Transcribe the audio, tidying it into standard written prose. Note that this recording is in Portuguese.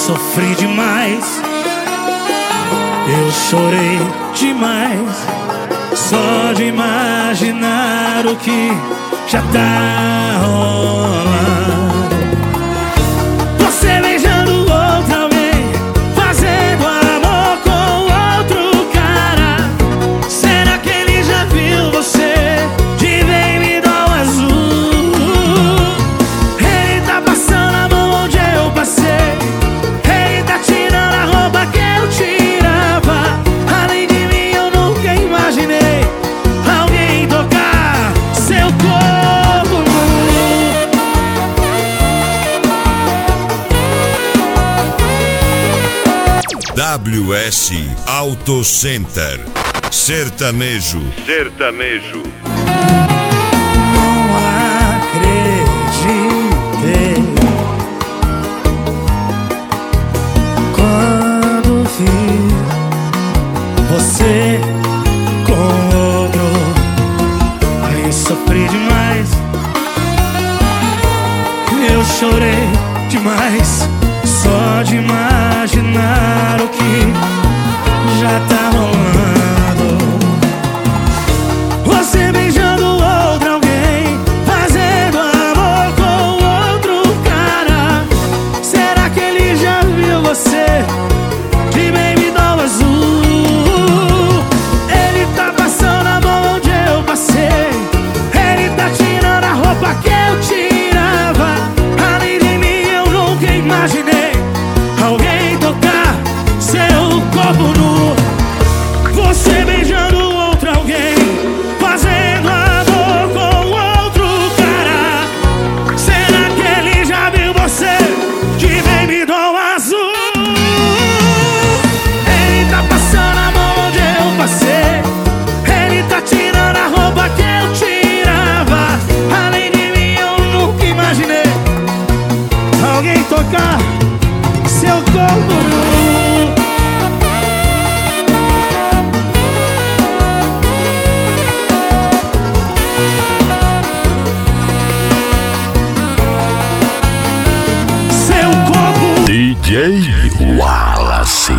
sofri demais, eu chorei demais, só de imaginar o que já tá rolando. Você beijando outra alguém, fazendo amor com outro cara. Será que ele já viu você de baby doll azul? Ele tá passando a mão onde eu passei, ele tá tirando a roupa que eu tirava. Além de mim eu nunca imaginei alguém tocar seu corpo nu. WS Auto Center. Sertanejo. Não acreditei quando vi você com outro. Aí sofri demais, eu chorei demais, só de imaginar o que já tá rolando. Você beijando outra alguém, fazendo amor com outro cara. Será que ele já viu você de baby doll azul? Ele tá passando a mão onde eu passei, ele tá tirando a roupa que eu tirava. Além de mim eu nunca imaginei alguém tocar seu corpo nu. Você beijando outra alguém, fazendo amor com outro cara. Será que ele já viu você de baby doll azul? Ele tá passando a mão onde eu passei, ele tá tirando a roupa que eu tirava. Além de mim eu nunca imaginei alguém tocar seu corpo nu. DJ Wallace.